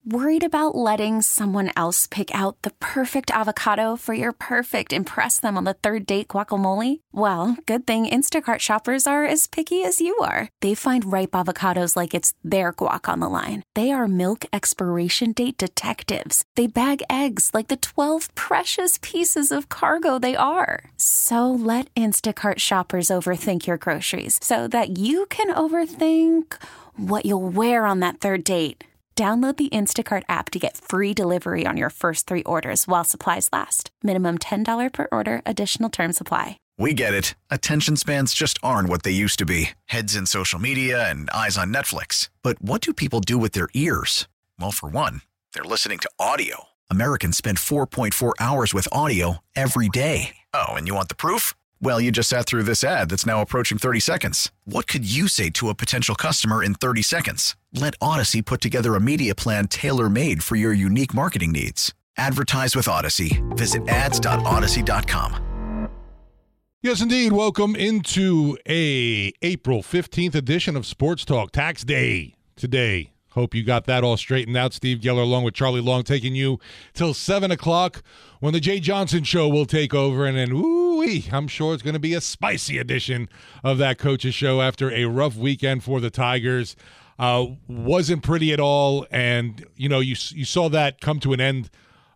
Worried about letting someone else pick out the perfect avocado for your perfect impress them on the third date guacamole? Well, good thing Instacart shoppers are as picky as you are. They find ripe avocados like it's their guac on the line. They are milk expiration date detectives. They bag eggs like the 12 precious pieces of cargo they are. So let Instacart shoppers overthink your groceries so that you can overthink what you'll wear on that third date. Download the Instacart app to get free delivery on your first 3 orders while supplies last. Minimum $10 per order. Additional terms apply. We get it. Attention spans just aren't what they used to be. Heads in social media and eyes on Netflix. But what do people do with their ears? Well, for one, they're listening to audio. Americans spend 4.4 hours with audio every day. Oh, and you want the proof? Well, you just sat through this ad that's now approaching 30 seconds. What could you say to a potential customer in 30 seconds? Let Odyssey put together a media plan tailor-made for your unique marketing needs. Advertise with Odyssey. Visit ads.odyssey.com. Yes, indeed. Welcome into a April 15th edition of Sports Talk. Tax Day today. Hope you got that all straightened out. Steve Geller along with Charlie Long taking you till 7 o'clock when the Jay Johnson Show will take over. And then, ooh-wee, I'm sure it's going to be a spicy edition of that Coach's Show after a rough weekend for the Tigers. Wasn't pretty at all. And, you know, you saw that come to an end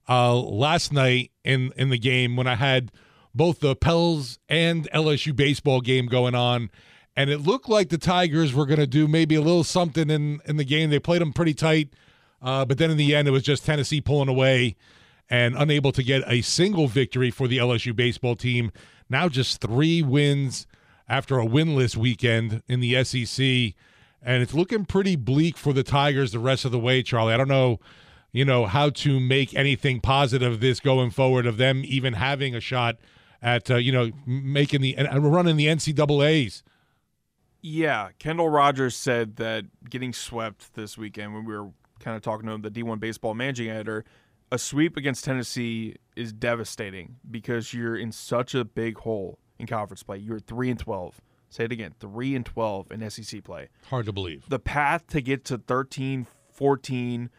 last night in the game when I had both the Pels and LSU baseball game going on. And it looked like the Tigers were going to do maybe a little something in the game. They played them pretty tight, but then in the end, it was just Tennessee pulling away and unable to get a single victory for the LSU baseball team. Now just 3 wins after a winless weekend in the SEC, and it's looking pretty bleak for the Tigers the rest of the way, Charlie. I don't know, how to make anything positive of this going forward, of them even having a shot at, making a run in the NCAAs. Yeah, Kendall Rogers said that getting swept this weekend, when we were kind of talking to him, the D1 Baseball managing editor, a sweep against Tennessee is devastating because you're in such a big hole in conference play. You're 3-12. Say it again, 3-12 in SEC play. Hard to believe. The path to get to 13, 14,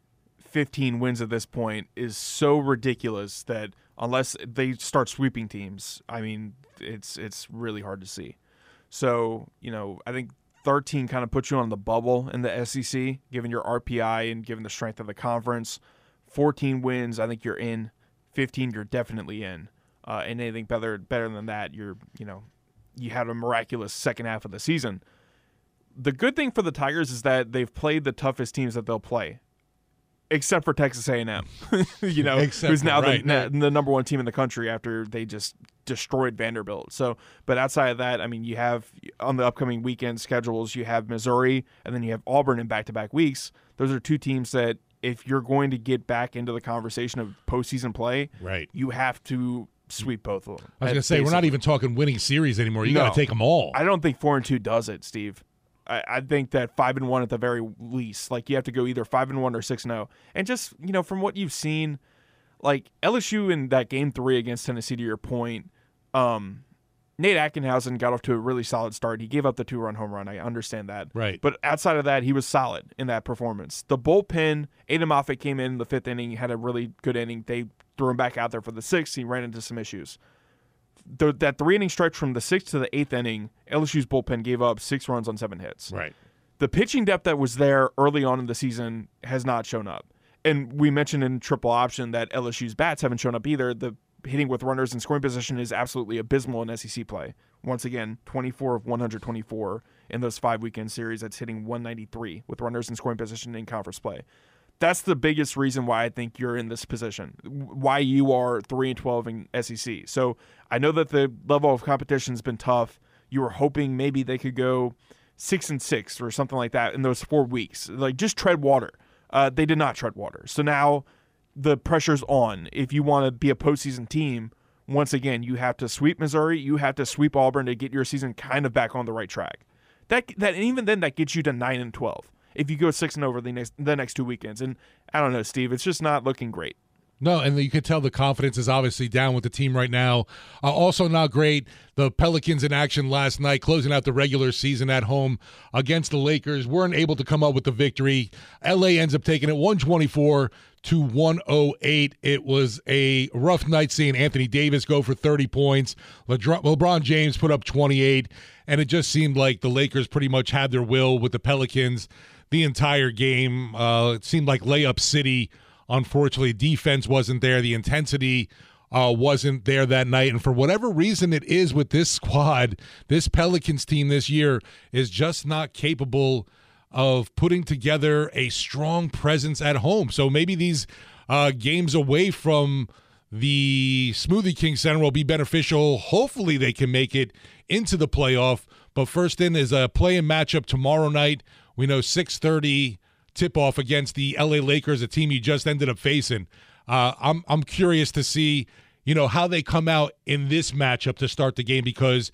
15 wins at this point is so ridiculous that unless they start sweeping teams, I mean, it's really hard to see. So, I think 13 kind of puts you on the bubble in the SEC, given your RPI and given the strength of the conference. 14 wins, I think you're in. 15, you're definitely in. And anything better than that, you had a miraculous second half of the season. The good thing for the Tigers is that they've played the toughest teams that they'll play, except for Texas A&M, who's now the number 1 team in the country after they just destroyed Vanderbilt. So, but outside of that, I mean, you have on the upcoming weekend schedules, you have Missouri and then you have Auburn in back-to-back weeks. Those are 2 teams that if you're going to get back into the conversation of postseason play, right, you have to sweep both of them. I was going to say, we're not even talking winning series anymore. You got to take them all. I don't think 4-2 does it, Steve. I think that 5-1 at the very least. Like, you have to go either 5-1 or 6-0. And just, from what you've seen, like LSU in that game 3 against Tennessee, to your point, Nate Atkinghausen got off to a really solid start. He gave up the 2-run home run. I understand that. Right. But outside of that, he was solid in that performance. The bullpen, Aiden Moffitt came in the 5th inning, had a really good inning. They threw him back out there for the 6th. He ran into some issues. That 3-inning stretch from the 6th to the 8th inning, LSU's bullpen gave up 6 runs on 7 hits. Right. The pitching depth that was there early on in the season has not shown up. And we mentioned in triple option that LSU's bats haven't shown up either. The hitting with runners in scoring position is absolutely abysmal in SEC play. Once again, 24 of 124 in those 5-weekend series. That's hitting 193 with runners in scoring position in conference play. That's the biggest reason why I think you're in this position, why you are 3-12 in SEC. So I know that the level of competition has been tough. You were hoping maybe they could go 6-6 or something like that in those 4 weeks. Like, just tread water. They did not tread water. So now the pressure's on. If you want to be a postseason team, once again, you have to sweep Missouri. You have to sweep Auburn to get your season kind of back on the right track. That and even then, that gets you to 9-12. If you go 6-0 over the next 2 weekends. And I don't know, Steve, it's just not looking great. No, and you could tell the confidence is obviously down with the team right now. Also not great, the Pelicans in action last night, closing out the regular season at home against the Lakers. Weren't able to come up with the victory. LA ends up taking it 124-108. It was a rough night seeing Anthony Davis go for 30 points. LeBron James put up 28, and it just seemed like the Lakers pretty much had their will with the Pelicans the entire game. It seemed like layup city. Unfortunately, defense wasn't there. The intensity wasn't there that night. And for whatever reason it is with this squad, this Pelicans team this year is just not capable of putting together a strong presence at home. So maybe these games away from the Smoothie King Center will be beneficial. Hopefully they can make it into the playoff. But first in is a play-in matchup tomorrow night. We know 6:30 tip-off against the LA Lakers, a team you just ended up facing. I'm curious to see, how they come out in this matchup to start the game because,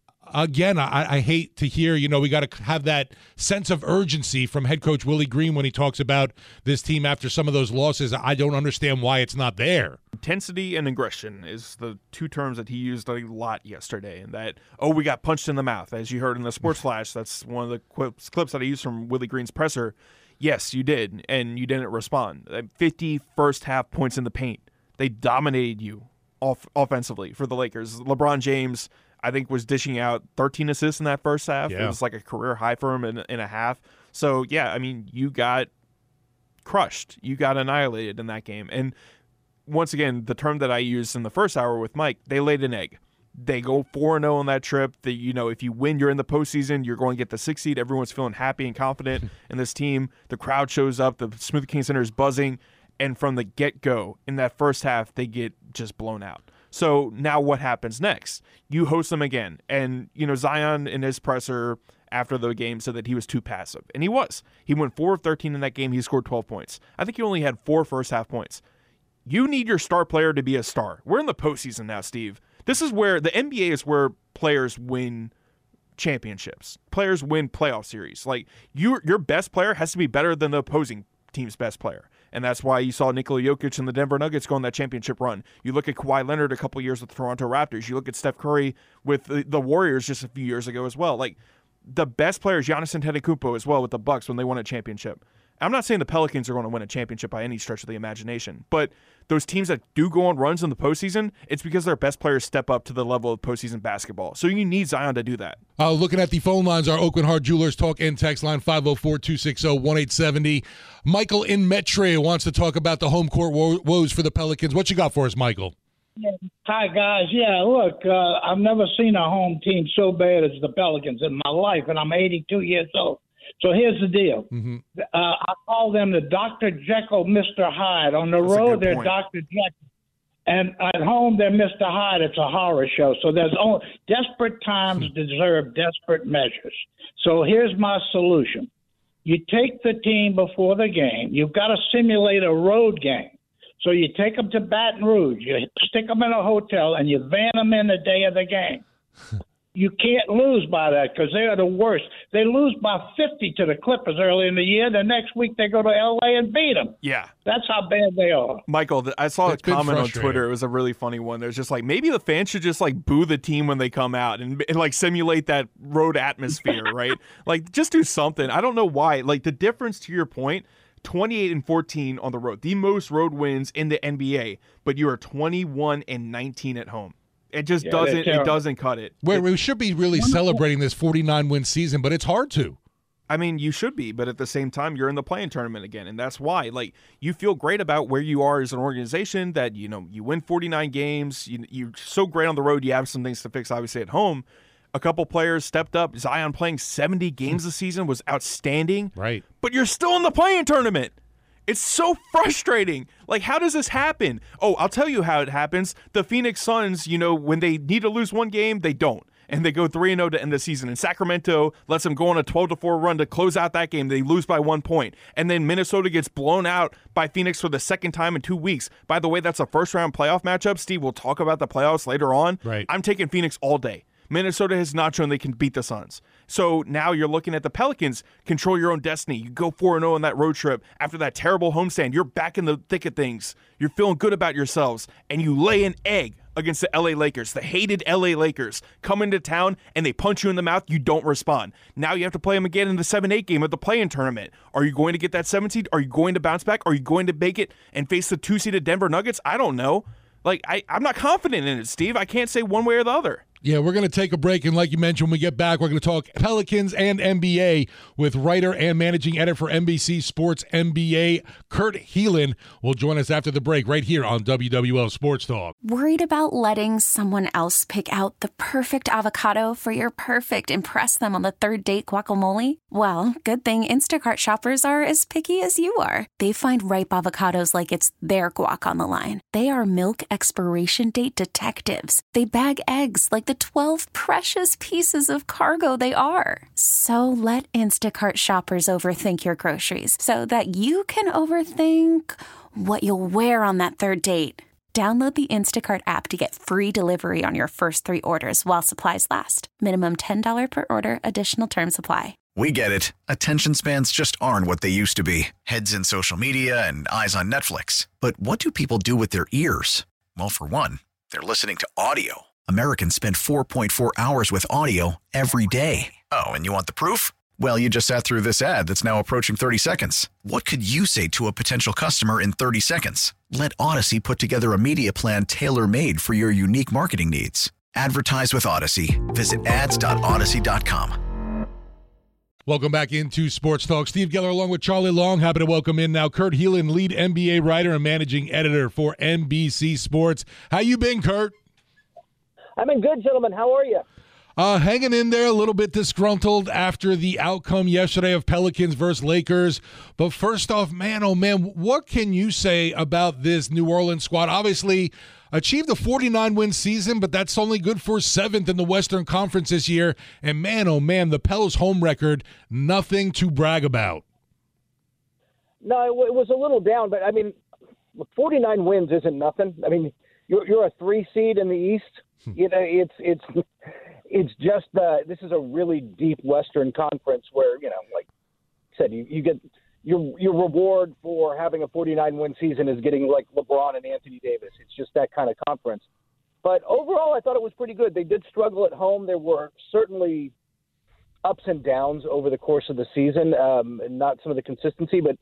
again, I hate to hear, we got to have that sense of urgency from head coach Willie Green when he talks about this team after some of those losses. I don't understand why it's not there. Intensity and aggression is the two terms that he used a lot yesterday. And that, we got punched in the mouth. As you heard in the Sports Flash, that's one of the clips that I used from Willie Green's presser. Yes, you did, and you didn't respond. 50 first-half points in the paint. They dominated you offensively for the Lakers. LeBron James, I think, was dishing out 13 assists in that first half. Yeah. It was like a career high for him in a half. So, yeah, I mean, you got crushed. You got annihilated in that game. And once again, the term that I used in the first hour with Mike, they laid an egg. They go 4-0 on that trip. If you win, you're in the postseason. You're going to get the 6th seed. Everyone's feeling happy and confident in this team. The crowd shows up. The Smoothie King Center is buzzing. And from the get-go, in that first half, they get just blown out. So now what happens next? You host them again. And, Zion in his presser after the game said that he was too passive. And he was. He went 4 of 13 in that game. He scored 12 points. I think he only had 4 first-half points. You need your star player to be a star. We're in the postseason now, Steve. This is where the NBA is where players win championships. Players win playoff series. Like your best player has to be better than the opposing team's best player. And that's why you saw Nikola Jokic and the Denver Nuggets go on that championship run. You look at Kawhi Leonard a couple years with the Toronto Raptors. You look at Steph Curry with the Warriors just a few years ago as well. Like the best players, Giannis Antetokounmpo as well with the Bucks when they won a championship. I'm not saying the Pelicans are going to win a championship by any stretch of the imagination, but those teams that do go on runs in the postseason, it's because their best players step up to the level of postseason basketball. So you need Zion to do that. Looking at the phone lines, our Oakland Heart Jewelers talk and text line 504-260-1870. Michael in Metairie wants to talk about the home court woes for the Pelicans. What you got for us, Michael? Hi, guys. Yeah, look, I've never seen a home team so bad as the Pelicans in my life, and I'm 82 years old. So here's the deal. Mm-hmm. I call them the Dr. Jekyll, Mr. Hyde. On the road, they're Dr. Jekyll. And at home, they're Mr. Hyde. It's a horror show. So there's only desperate times deserve desperate measures. So here's my solution. You take the team before the game. You've got to simulate a road game. So you take them to Baton Rouge. You stick them in a hotel, and you van them in the day of the game. You can't lose by that because they are the worst. They lose by 50 to the Clippers early in the year. The next week they go to L.A. and beat them. Yeah. That's how bad they are. Michael, I saw a comment on Twitter. It was a really funny one. There's just like, maybe the fans should just like boo the team when they come out and like simulate that road atmosphere, right? Like just do something. I don't know why. Like the difference to your point, 28-14 on the road, the most road wins in the NBA, but you are 21-19 at home. It just doesn't cut it. We should be really celebrating this 49-win season, but it's hard to. I mean, you should be, but at the same time, you're in the play-in tournament again, and that's why. Like, you feel great about where you are as an organization, that, you win 49 games. You're so great on the road. You have some things to fix, obviously, at home. A couple players stepped up. Zion playing 70 games this season was outstanding. Right. But you're still in the play-in tournament. It's so frustrating. Like, how does this happen? Oh, I'll tell you how it happens. The Phoenix Suns, when they need to lose one game, they don't. And they go 3-0 to end the season. And Sacramento lets them go on a 12-4 run to close out that game. They lose by 1 point. And then Minnesota gets blown out by Phoenix for the second time in 2 weeks. By the way, that's a first-round playoff matchup. Steve, we'll talk about the playoffs later on. Right. I'm taking Phoenix all day. Minnesota has not shown they can beat the Suns. So now you're looking at the Pelicans control your own destiny. You go 4-0 on that road trip. After that terrible homestand, you're back in the thick of things. You're feeling good about yourselves, and you lay an egg against the LA Lakers, the hated LA Lakers, come into town and they punch you in the mouth, you don't respond. Now you have to play them again in the 7-8 game of the play-in tournament. Are you going to get that 7 seed? Are you going to bounce back? Are you going to make it and face the 2-seeded Denver Nuggets? I don't know. I'm not confident in it, Steve. I can't say one way or the other. Yeah, we're going to take a break, and like you mentioned, when we get back, we're going to talk Pelicans and NBA with writer and managing editor for NBC Sports NBA, Kurt Helin, will join us after the break right here on WWL Sports Talk. Worried about letting someone else pick out the perfect avocado for your perfect impress them on the third date guacamole? Well, good thing Instacart shoppers are as picky as you are. They find ripe avocados like it's their guac on the line. They are milk expiration date detectives. They bag eggs like the 12 precious pieces of cargo they are. So let Instacart shoppers overthink your groceries so that you can overthink what you'll wear on that third date. Download the Instacart app to get free delivery on your first 3 orders while supplies last. Minimum $10 per order. Additional terms apply. We get it. Attention spans just aren't what they used to be. Heads in social media and eyes on Netflix. But what do people do with their ears? Well, for one, they're listening to audio. Americans spend 4.4 hours with audio every day. Oh, and you want the proof? Well, you just sat through this ad that's now approaching 30 seconds. What could you say to a potential customer in 30 seconds? Let Odyssey put together a media plan tailor-made for your unique marketing needs. Advertise with Odyssey. Visit ads.odyssey.com. Welcome back into Sports Talk. Steve Geller along with Charlie Long. Happy to welcome in now Kurt Helin, lead NBA writer and managing editor for NBC Sports. How you been, Kurt? I've been good, gentlemen. How are you? Hanging in there, a little bit disgruntled after the outcome yesterday of Pelicans versus Lakers. But first off, man, oh man, what can you say about this New Orleans squad? Obviously, achieved a 49-win season, but that's only good for 7th in the Western Conference this year. And man, oh man, the Pels home record, nothing to brag about. No, it was a little down, but I mean, 49 wins isn't nothing. I mean, you're a 3 seed in the East. You know, it's just this is a really deep Western Conference where, you know, like I said, you get your reward for having a 49-win season is getting like LeBron and Anthony Davis. It's just that kind of conference. But overall, I thought it was pretty good. They did struggle at home. There were certainly ups and downs over the course of the season, and not some of the consistency, but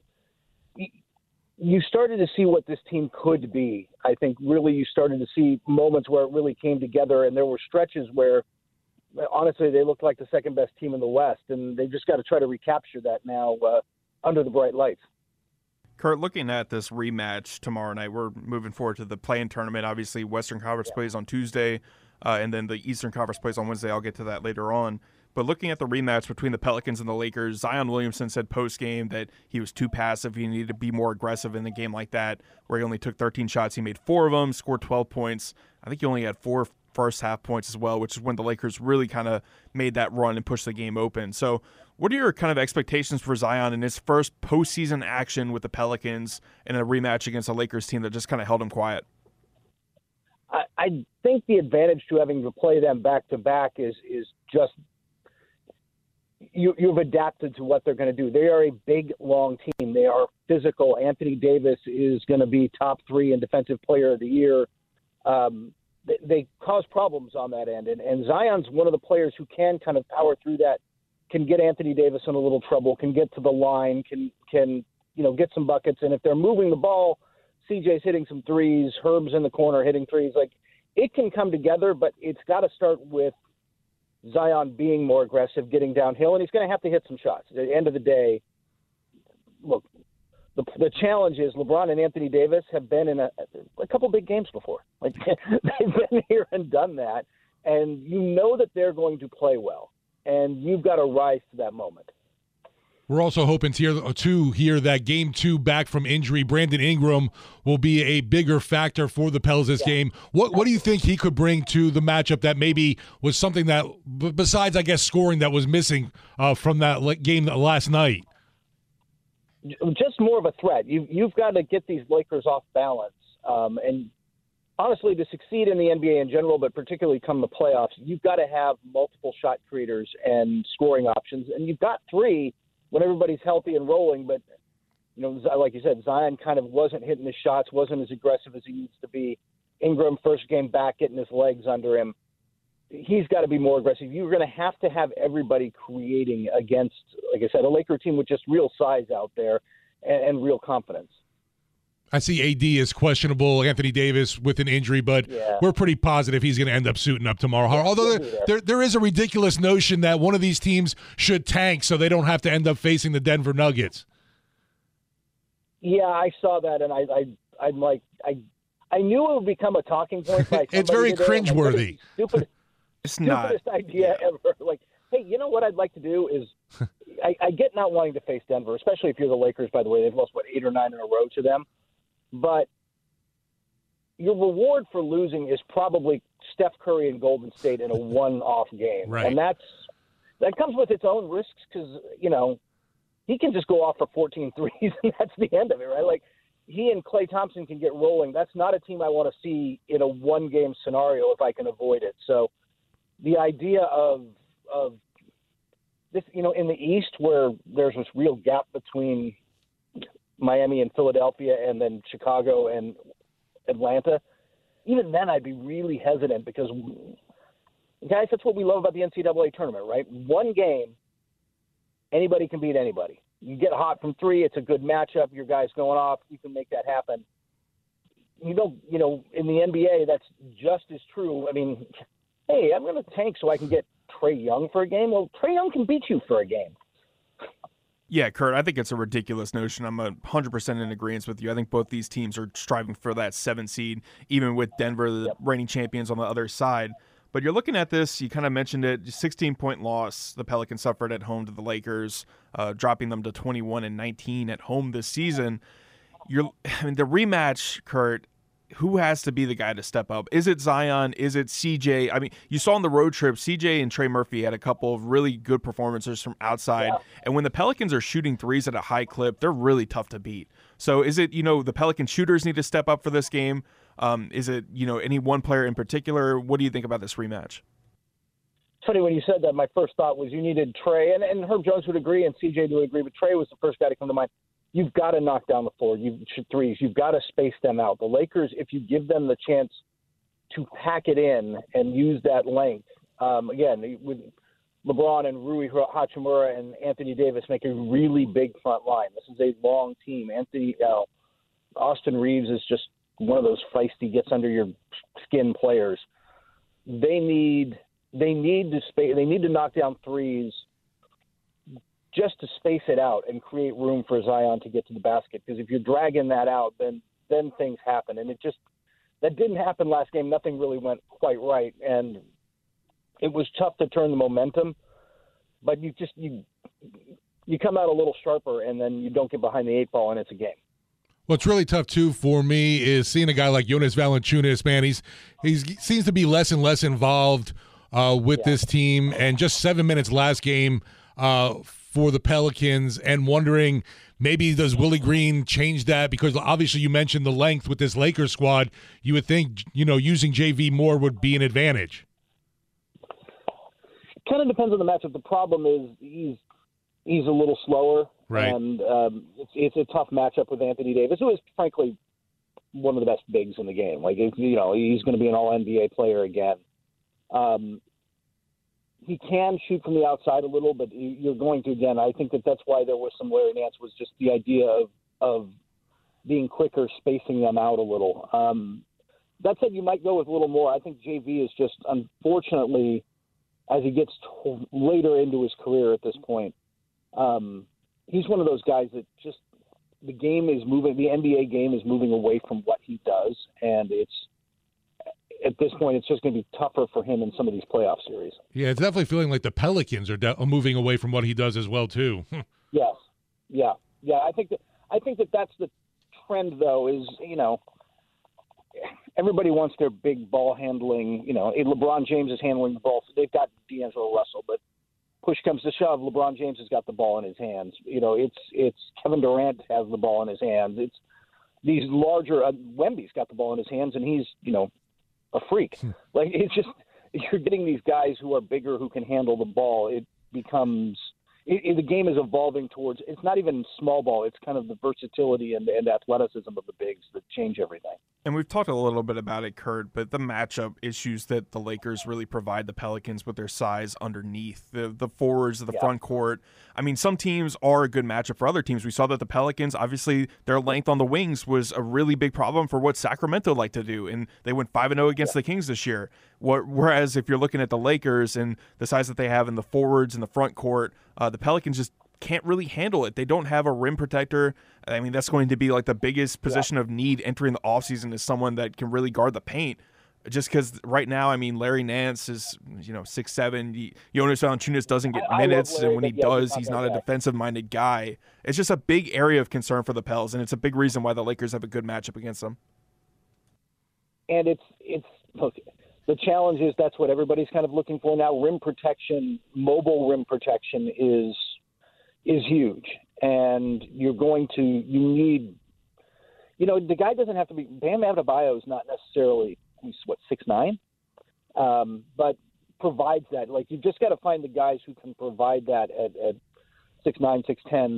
you started to see what this team could be. I think really you started to see moments where it really came together, and there were stretches where, honestly, they looked like the second-best team in the West, and they've just got to try to recapture that now under the bright lights. Kurt, looking at this rematch tomorrow night, we're moving forward to the play-in tournament. Obviously, Western Conference plays on Tuesday, and then the Eastern Conference plays on Wednesday. I'll get to that later on. But looking at the rematch between the Pelicans and the Lakers, Zion Williamson said post-game that he was too passive. He needed to be more aggressive in the game like that, where he only took 13 shots. He made 4 of them, scored 12 points. I think he only had 4 first-half points as well, which is when the Lakers really kind of made that run and pushed the game open. So what are your kind of expectations for Zion in his first postseason action with the Pelicans in a rematch against a Lakers team that just kind of held him quiet? I think the advantage to having to play them back-to-back is just – you've adapted to what they're going to do. They are a big, long team. They are physical. Anthony Davis is going to be top 3 in Defensive Player of the Year. They cause problems on that end. And Zion's one of the players who can kind of power through that, can get Anthony Davis in a little trouble, can get to the line, can get some buckets. And if they're moving the ball, CJ's hitting some threes, Herb's in the corner hitting threes. Like, it can come together, but it's got to start with Zion being more aggressive, getting downhill, and he's going to have to hit some shots. At the end of the day, look, the challenge is LeBron and Anthony Davis have been in a couple big games before. Like, they've been here and done that, and you know that they're going to play well, and you've got to rise to that moment. We're also hoping to hear that Game 2 back from injury, Brandon Ingram will be a bigger factor for the Pels this game. What do you think he could bring to the matchup that maybe was something that, besides, I guess, scoring, that was missing from that game last night? Just more of a threat. You've got to get these Lakers off balance. And honestly, to succeed in the NBA in general, but particularly come the playoffs, you've got to have multiple shot creators and scoring options. And you've got three when everybody's healthy and rolling. But, like you said, Zion kind of wasn't hitting his shots, wasn't as aggressive as he needs to be. Ingram, first game back, getting his legs under him. He's got to be more aggressive. You're going to have everybody creating against, like I said, a Laker team with just real size out there and real confidence. I see AD is questionable, Anthony Davis with an injury, but we're pretty positive he's going to end up suiting up tomorrow. Although there is a ridiculous notion that one of these teams should tank so they don't have to end up facing the Denver Nuggets. Yeah, I saw that, and I'm like, I knew it would become a talking point. It's very cringeworthy. Stupidest idea ever. Like, hey, you know what I'd like to do is I get not wanting to face Denver, especially if you're the Lakers, by the way. They've lost, 8 or 9 in a row to them. But your reward for losing is probably Steph Curry and Golden State in a one-off game. Right. And that comes with its own risks because, he can just go off for 14 threes, and that's the end of it, right? Like, he and Klay Thompson can get rolling. That's not a team I want to see in a one-game scenario if I can avoid it. So the idea of this, in the East where there's this real gap between Miami and Philadelphia and then Chicago and Atlanta, even then I'd be really hesitant because, guys, that's what we love about the NCAA tournament, right? One game, anybody can beat anybody. You get hot from three, it's a good matchup, your guy's going off, you can make that happen. In the NBA, that's just as true. I mean, hey, I'm going to tank so I can get Trae Young for a game. Well, Trae Young can beat you for a game. Yeah, Kurt, I think it's a ridiculous notion. I'm 100% in agreement with you. I think both these teams are striving for that 7 seed, even with Denver, the reigning champions, on the other side. But you're looking at this, you kind of mentioned it, 16-point loss the Pelicans suffered at home to the Lakers, dropping them to 21-19 at home this season. The rematch, Kurt, who has to be the guy to step up? Is it Zion? Is it CJ? I mean, you saw on the road trip, CJ and Trey Murphy had a couple of really good performances from outside. Yeah. And when the Pelicans are shooting threes at a high clip, they're really tough to beat. So is it, the Pelican shooters need to step up for this game? Is it, any one player in particular? What do you think about this rematch? It's funny when you said that, my first thought was you needed Trey, and Herb Jones would agree, and CJ would agree, but Trey was the first guy to come to mind. You've got to knock down the floor. You shoot threes. You've got to space them out. The Lakers, if you give them the chance to pack it in and use that length, again, with LeBron and Rui Hachimura and Anthony Davis make a really big front line. This is a long team. Austin Reeves is just one of those feisty, gets under your skin players. They need to knock down threes just to space it out and create room for Zion to get to the basket. Because if you're dragging that out, then things happen. And that didn't happen last game. Nothing really went quite right. And it was tough to turn the momentum, but you come out a little sharper and then you don't get behind the 8 ball and it's a game. What's really tough, too, for me is seeing a guy like Jonas Valanciunas, man. He seems to be less and less involved with this team. And just 7 minutes last game for the Pelicans, and wondering maybe does Willie Green change that? Because obviously you mentioned the length with this Lakers squad. You would think, using JV more would be an advantage. Kind of depends on the matchup. The problem is he's a little slower. Right. And it's a tough matchup with Anthony Davis, who is frankly one of the best bigs in the game. Like, he's going to be an All-NBA player again. He can shoot from the outside a little, but you're going to, again, I think that's why there was some Larry Nance, was just the idea of being quicker, spacing them out a little. That said, you might go with a little more. I think JV is just, unfortunately, as he gets later into his career at this point, he's one of those guys that just, the game is moving, the NBA game is moving away from what he does, and at this point, it's just going to be tougher for him in some of these playoff series. Yeah, it's definitely feeling like the Pelicans are moving away from what he does as well, too. Yes. Yeah. I think that that's the trend, though, is, everybody wants their big ball handling. LeBron James is handling the ball. They've got D'Angelo Russell, but push comes to shove, LeBron James has got the ball in his hands. It's Kevin Durant has the ball in his hands. these larger Wemby's got the ball in his hands, and he's, a freak. Like, it's just, you're getting these guys who are bigger, who can handle the ball. It becomes the game is evolving towards, it's not even small ball. It's kind of the versatility and athleticism of the bigs that change everything. And we've talked a little bit about it, Kurt, but the matchup issues that the Lakers really provide the Pelicans with their size underneath, the forwards of the front court. I mean, some teams are a good matchup for other teams. We saw that the Pelicans, obviously, their length on the wings was a really big problem for what Sacramento liked to do, and they went 5-0 against the Kings this year. Whereas if you're looking at the Lakers and the size that they have in the forwards and the front court, the Pelicans just can't really handle it. They don't have a rim protector. I mean, that's going to be like the biggest position of need entering the offseason, is someone that can really guard the paint. Just because right now, I mean, Larry Nance is, 6'7". Jonas Valanciunas doesn't get minutes, and when he does, he's not a defensive-minded guy. It's just a big area of concern for the Pels, and it's a big reason why the Lakers have a good matchup against them. And look, the challenge is that's what everybody's kind of looking for now. Rim protection, mobile rim protection is huge. And you need, the guy doesn't have to be, Bam Adebayo is not necessarily, he's 6'9", but provides that. Like, you've just got to find the guys who can provide that at 6'9", 6'10",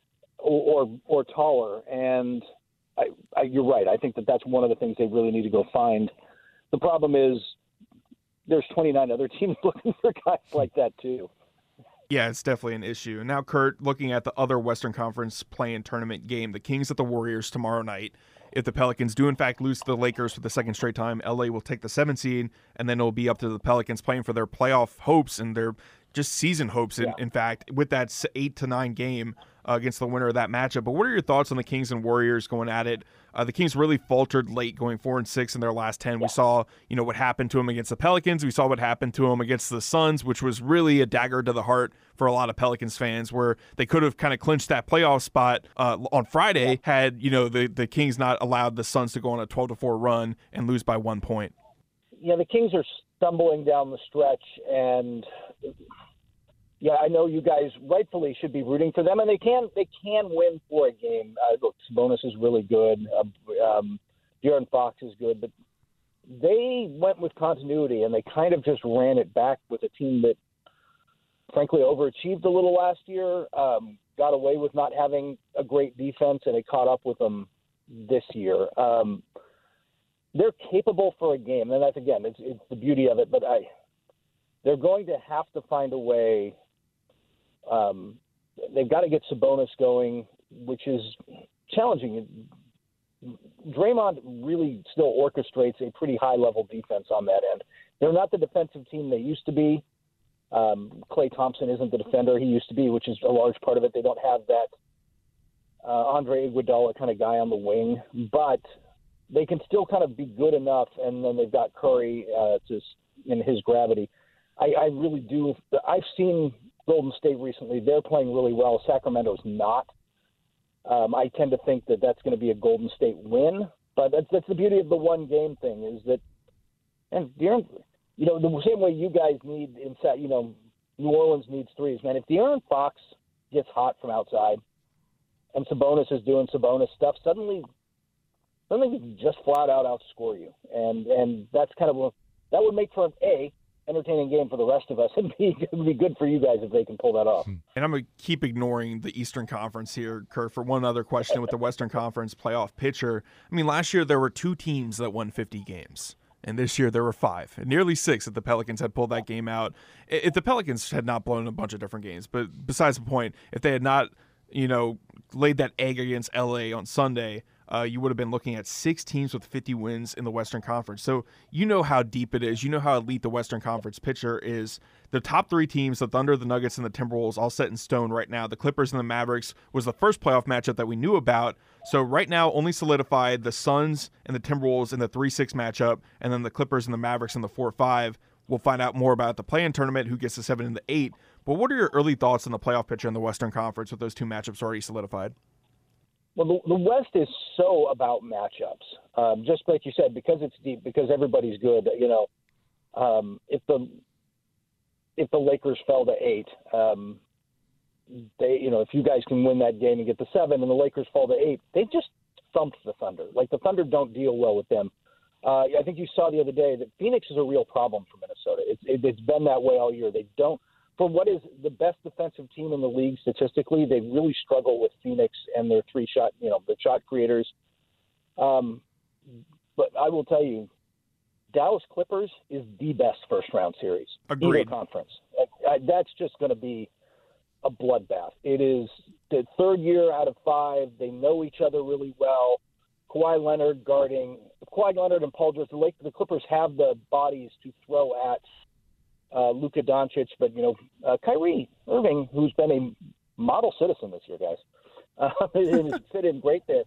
or taller. And you're right. I think that's one of the things they really need to go find. The problem is there's 29 other teams looking for guys like that too. Yeah, it's definitely an issue. And now, Kurt, looking at the other Western Conference play-in tournament game, the Kings at the Warriors tomorrow night. If the Pelicans do, in fact, lose to the Lakers for the second straight time, LA will take the 7th seed, and then it'll be up to the Pelicans playing for their playoff hopes and their just season hopes, in fact, with that 8-9 game against the winner of that matchup. But what are your thoughts on the Kings and Warriors going at it? The Kings really faltered late, going 4-6 in their last 10. We saw, what happened to them against the Pelicans. We saw what happened to them against the Suns, which was really a dagger to the heart for a lot of Pelicans fans, where they could have kind of clinched that playoff spot on Friday had, the Kings not allowed the Suns to go on a 12-4 run and lose by 1 point. Yeah, the Kings are stumbling down the stretch, and yeah, I know you guys rightfully should be rooting for them, and they can win for a game. Look, Sabonis is really good. De'Aaron Fox is good, but they went with continuity, and they kind of just ran it back with a team that, frankly, overachieved a little last year, got away with not having a great defense, and it caught up with them this year. They're capable for a game, and that's, again, it's the beauty of it, but they're going to have to find a way. They've got to get Sabonis going, which is challenging. Draymond really still orchestrates a pretty high-level defense on that end. They're not the defensive team they used to be. Klay Thompson isn't the defender he used to be, which is a large part of it. They don't have that Andre Iguodala kind of guy on the wing, but they can still kind of be good enough, and then they've got Curry in his gravity. I really do. I've seen Golden State recently. They're playing really well. Sacramento's not. I tend to think that that's going to be a Golden State win, but that's the beauty of the one-game thing is that, and De'Aaron, the same way you guys need inside, New Orleans needs threes, man. If De'Aaron Fox gets hot from outside and Sabonis is doing Sabonis stuff, suddenly he can just flat out outscore you, and that's kind of that would make for an entertaining game for the rest of us, and it would be good for you guys if they can pull that off. And I'm going to keep ignoring the Eastern Conference here, Kurt, for one other question with the Western Conference playoff picture. I mean, last year there were 2 teams that won 50 games, and this year there were 5, and nearly 6 if the Pelicans had pulled that game out. If the Pelicans had not blown a bunch of different games, but besides the point, if they had not, laid that egg against LA on Sunday, you would have been looking at 6 teams with 50 wins in the Western Conference. So you know how deep it is. You know how elite the Western Conference picture is. The top 3 teams, the Thunder, the Nuggets, and the Timberwolves, all set in stone right now. The Clippers and the Mavericks was the first playoff matchup that we knew about. So right now, only solidified the Suns and the Timberwolves in the 3-6 matchup, and then the Clippers and the Mavericks in the 4-5. We'll find out more about the play-in tournament, who gets the 7 and the 8. But what are your early thoughts on the playoff picture in the Western Conference with those 2 matchups already solidified? Well, the West is so about matchups. Just like you said, because it's deep, because everybody's good. If the Lakers fell to 8, if you guys can win that game and get the 7, and the Lakers fall to 8, thumped the Thunder. Like, the Thunder don't deal well with them. I think you saw the other day that Phoenix is a real problem for Minnesota. It's been that way all year. They don't, for what is the best defensive team in the league statistically, they really struggle with Phoenix and their three-shot, the shot creators. But I will tell you, Dallas Clippers is the best first-round series. Agreed. Either conference. That's just going to be a bloodbath. It is the third year out of 5. They know each other really well. Kawhi Leonard and Paul George. The Clippers have the bodies to throw at Luka Doncic, but Kyrie Irving, who's been a model citizen this year, guys, and has fit in great there.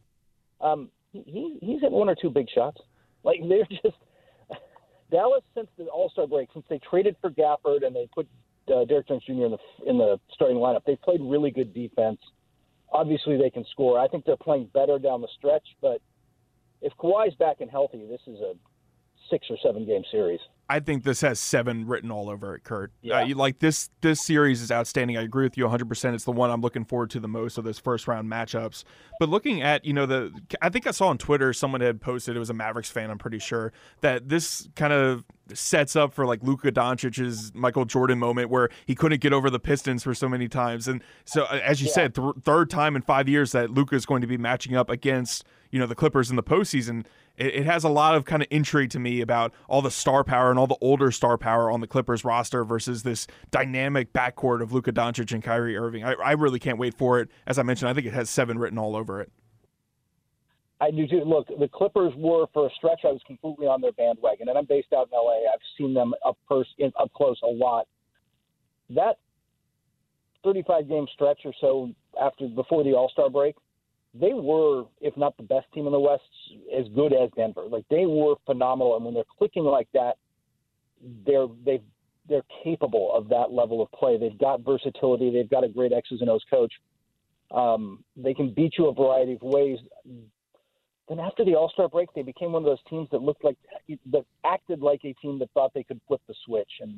He's hit 1 or 2 big shots. Like, they're just Dallas since the All-Star break, since they traded for Gafford and they put Derek Jones Jr. in the starting lineup. They've played really good defense. Obviously, they can score. I think they're playing better down the stretch, but if Kawhi's back and healthy, this is a 6 or 7 game series. I think this has 7 written all over it, Kurt. Yeah. This series is outstanding. I agree with you 100%. It's the one I'm looking forward to the most of those first-round matchups. But looking at, I think I saw on Twitter someone had posted, it was a Mavericks fan, I'm pretty sure, that this kind of sets up for like Luka Doncic's Michael Jordan moment where he couldn't get over the Pistons for so many times. And so, as you said, third time in 5 years that Luka is going to be matching up against, the Clippers in the postseason. It has a lot of kind of intrigue to me about all the star power and all the older star power on the Clippers roster versus this dynamic backcourt of Luka Doncic and Kyrie Irving. I really can't wait for it. As I mentioned, I think it has 7 written all over it. I do too. Look, the Clippers were, for a stretch, I was completely on their bandwagon, and I'm based out in L.A. I've seen them up close a lot. That 35-game stretch or so before the All-Star break, they were, if not the best team in the West, as good as Denver. Like, they were phenomenal, and when they're clicking like that, they're capable of that level of play. They've got versatility. They've got a great X's and O's coach. They can beat you a variety of ways. Then after the All-Star break, they became one of those teams that acted like a team that thought they could flip the switch. And,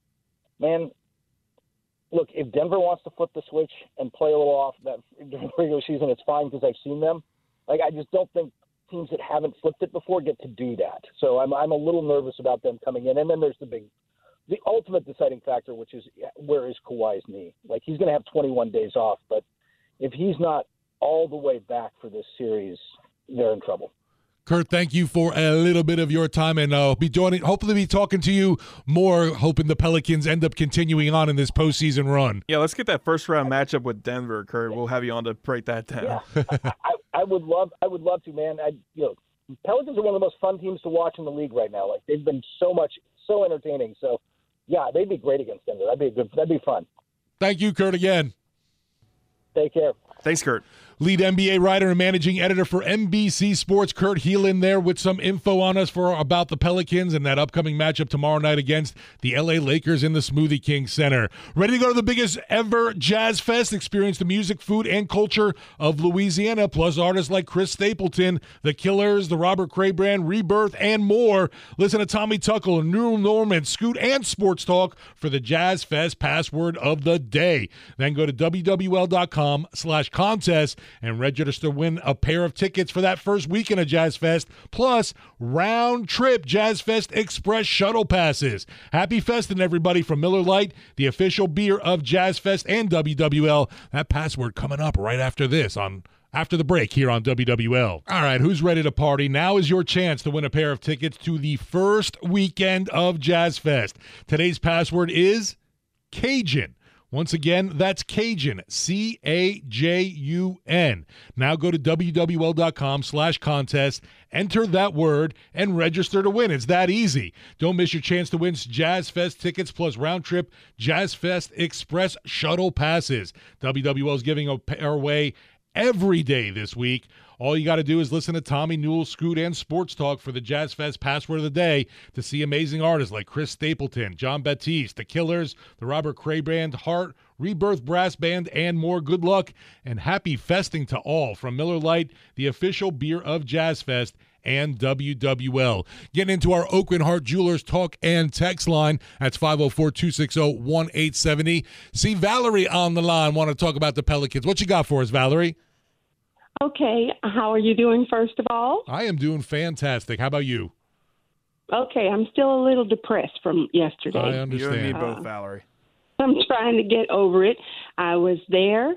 man, look, if Denver wants to flip the switch and play a little off that during the regular season, it's fine because I've seen them. Like, I just don't think teams that haven't flipped it before get to do that. So I'm a little nervous about them coming in. And then there's the ultimate deciding factor, which is where is Kawhi's knee? Like, he's going to have 21 days off, but if he's not all the way back for this series, they're in trouble. Kurt, thank you for a little bit of your time, and hopefully be talking to you more, hoping the Pelicans end up continuing on in this postseason run. Yeah, let's get that first-round matchup with Denver, Kurt. We'll have you on to break that down. Yeah. I would love to, man. Pelicans are one of the most fun teams to watch in the league right now. Like, they've been so entertaining. So, yeah, they'd be great against Denver. That'd be fun. Thank you, Kurt, again. Take care. Thanks, Kurt. Lead NBA writer and managing editor for NBC Sports, Kurt Helin, there with some info on us about the Pelicans and that upcoming matchup tomorrow night against the LA Lakers in the Smoothie King Center. Ready to go to the biggest ever Jazz Fest? Experience the music, food, and culture of Louisiana, plus artists like Chris Stapleton, The Killers, the Robert Cray Band, Rebirth, and more. Listen to Tommy Tuckle, New Norman, Scoot, and Sports Talk for the Jazz Fest password of the day. Then go to WWL.com/contest and register to win a pair of tickets for that first weekend of Jazz Fest, plus round-trip Jazz Fest Express shuttle passes. Happy festin', everybody, from Miller Lite, the official beer of Jazz Fest and WWL. That password coming up right after this after the break here on WWL. All right, who's ready to party? Now is your chance to win a pair of tickets to the first weekend of Jazz Fest. Today's password is Cajun. Once again, that's Cajun, C-A-J-U-N. Now go to WWL.com/contest, enter that word, and register to win. It's that easy. Don't miss your chance to win Jazz Fest tickets plus round-trip Jazz Fest Express shuttle passes. WWL is giving a pair away every day this week. All you got to do is listen to Tommy Newell, Scoot, and Sports Talk for the Jazz Fest password of the day to see amazing artists like Chris Stapleton, John Baptiste, The Killers, the Robert Cray Band, Heart, Rebirth Brass Band, and more. Good luck and happy festing to all from Miller Lite, the official beer of Jazz Fest, and WWL. Getting into our Oakland Heart Jewelers talk and text line. That's 504-260-1870. See Valerie on the line. Want to talk about the Pelicans. What you got for us, Valerie? Okay, how are you doing, first of all? I am doing fantastic. How about you? Okay, I'm still a little depressed from yesterday. I understand. You and me both, Valerie. I'm trying to get over it. I was there.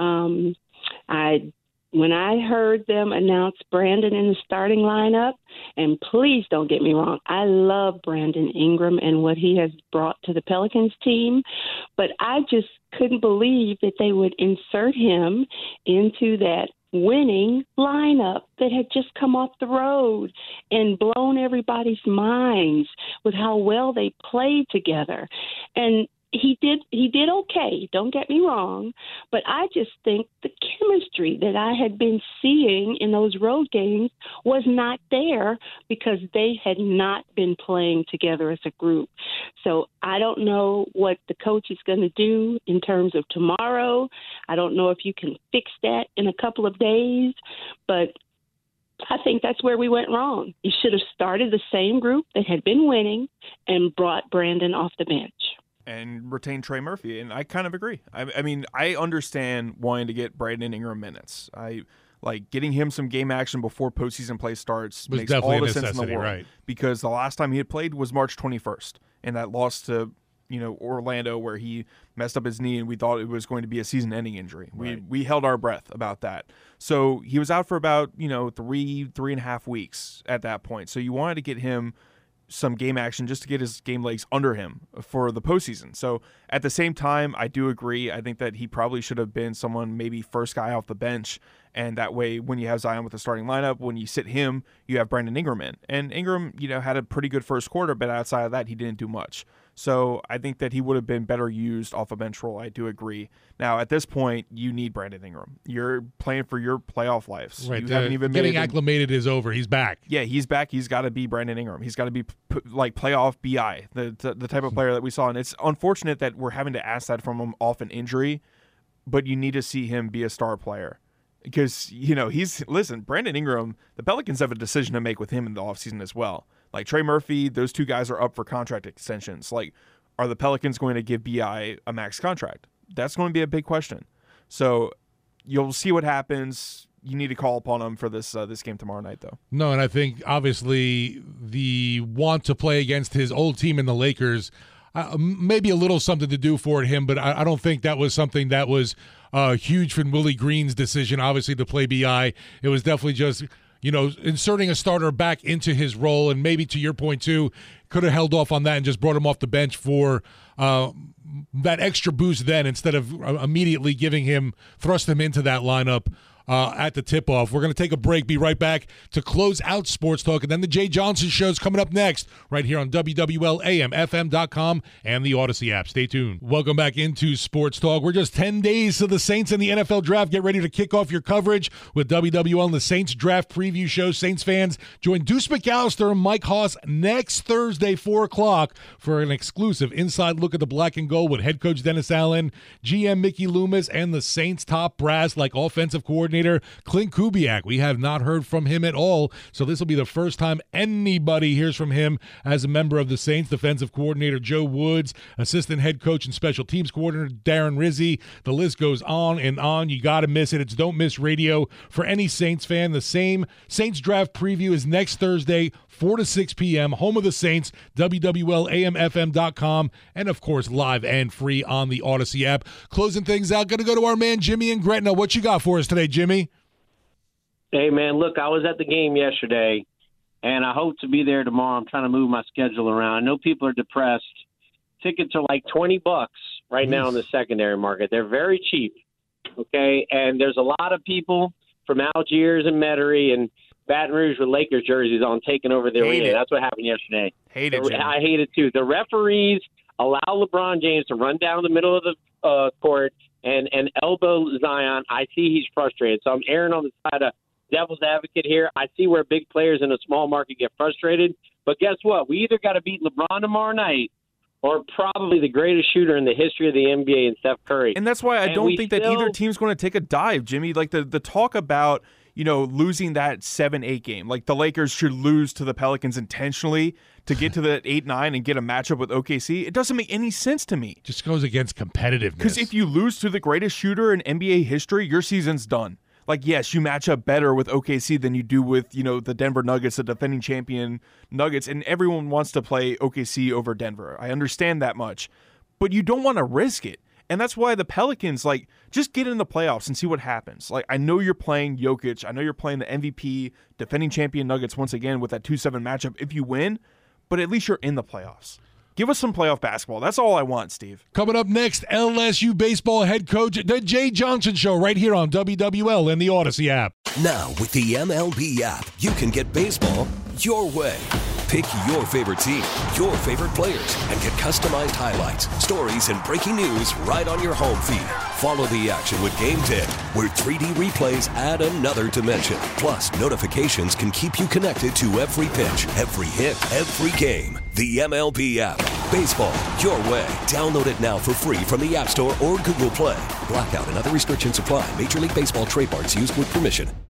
When I heard them announce Brandon in the starting lineup, and please don't get me wrong, I love Brandon Ingram and what he has brought to the Pelicans team, but I just couldn't believe that they would insert him into that winning lineup that had just come off the road and blown everybody's minds with how well they played together. And he did okay, don't get me wrong, but I just think the chemistry that I had been seeing in those road games was not there because they had not been playing together as a group. So I don't know what the coach is going to do in terms of tomorrow. I don't know if you can fix that in a couple of days, but I think that's where we went wrong. You should have started the same group that had been winning and brought Brandon off the bench. And retain Trey Murphy, and I kind of agree. I mean, I understand wanting to get Brandon Ingram minutes. I like getting him some game action before postseason play starts makes all the sense in the world. Right. Because the last time he had played was March 21st, and that loss to Orlando where he messed up his knee, and we thought it was going to be a season-ending injury. Right. We held our breath about that. So he was out for about 3.5 weeks at that point. So you wanted to get him some game action just to get his game legs under him for the postseason. So at the same time, I do agree. I think that he probably should have been someone maybe first guy off the bench. And that way, when you have Zion with the starting lineup, when you sit him, you have Brandon Ingram in. And Ingram, had a pretty good first quarter, but outside of that, he didn't do much. So I think that he would have been better used off a bench role. I do agree. Now, at this point, you need Brandon Ingram. You're playing for your playoff lives. Right. You haven't even getting acclimated is over. He's back. Yeah, he's back. He's got to be Brandon Ingram. He's got to be like playoff BI, the type of player that we saw. And it's unfortunate that we're having to ask that from him off an injury, but you need to see him be a star player. Because, Brandon Ingram, the Pelicans have a decision to make with him in the offseason as well. Like Trey Murphy, those two guys are up for contract extensions. Like, are the Pelicans going to give BI a max contract? That's going to be a big question. So you'll see what happens. You need to call upon him for this game tomorrow night, though. No, and I think, obviously, the want to play against his old team in the Lakers maybe a little something to do for him, but I don't think that was something that was huge from Willie Green's decision, obviously, to play BI. It was definitely just, inserting a starter back into his role, and maybe to your point, too, could have held off on that and just brought him off the bench for that extra boost then instead of immediately thrust him into that lineup at the tip-off. We're going to take a break, be right back to close out Sports Talk, and then the Jay Johnson Show's coming up next right here on WWLAMFM.com and the Odyssey app. Stay tuned. Welcome back into Sports Talk. We're just 10 days to the Saints in the NFL Draft. Get ready to kick off your coverage with WWL and the Saints Draft Preview Show. Saints fans, join Deuce McAllister and Mike Haas next Thursday, 4 o'clock, for an exclusive inside look at the black and gold with head coach Dennis Allen, GM Mickey Loomis, and the Saints top brass like offensive coordinator Clint Kubiak. We have not heard from him at all, so this will be the first time anybody hears from him as a member of the Saints. Defensive coordinator Joe Woods, assistant head coach and special teams coordinator Darren Rizzi. The list goes on and on. You got to miss it. It's Don't Miss Radio for any Saints fan. The same Saints draft preview is next Thursday, 4 to 6 p.m., home of the Saints, WWLAMFM.com, and, of course, live and free on the Odyssey app. Closing things out, going to go to our man Jimmy in Gretna. What you got for us today, Jimmy? Hey, man, look, I was at the game yesterday, and I hope to be there tomorrow. I'm trying to move my schedule around. I know people are depressed. Tickets are like $20 right now in the secondary market. They're very cheap, okay? And there's a lot of people from Algiers and Metairie and Baton Rouge with Lakers jerseys on taking over the arena. That's what happened yesterday. I hate it, too. The referees allow LeBron James to run down the middle of the court and elbow Zion. I see he's frustrated. So I'm erring on the side of devil's advocate here. I see where big players in a small market get frustrated. But guess what? We either got to beat LeBron tomorrow night or probably the greatest shooter in the history of the NBA in Steph Curry. And that's why I don't think that either team's going to take a dive, Jimmy. Like the talk about, losing that 7-8 game. Like the Lakers should lose to the Pelicans intentionally to get to the 8-9 and get a matchup with OKC. It doesn't make any sense to me. Just goes against competitiveness. Because if you lose to the greatest shooter in NBA history, your season's done. like, yes, you match up better with OKC than you do with, the Denver Nuggets, the defending champion Nuggets, and everyone wants to play OKC over Denver. I understand that much, but you don't want to risk it. And that's why the Pelicans, just get in the playoffs and see what happens. I know you're playing Jokic. I know you're playing the MVP, defending champion Nuggets once again with that 2-7 matchup if you win, but at least you're in the playoffs. Give us some playoff basketball. That's all I want, Steve. Coming up next, LSU baseball head coach, The Jay Johnson Show, right here on WWL and the Odyssey app. Now, with the MLB app, you can get baseball your way. Pick your favorite team, your favorite players, and get customized highlights, stories, and breaking news right on your home feed. Follow the action with Game Day, where 3D replays add another dimension. Plus, notifications can keep you connected to every pitch, every hit, every game. The MLB app. Baseball your way. Download it now for free from the App Store or Google Play. Blackout and other restrictions apply. Major League Baseball trademarks used with permission.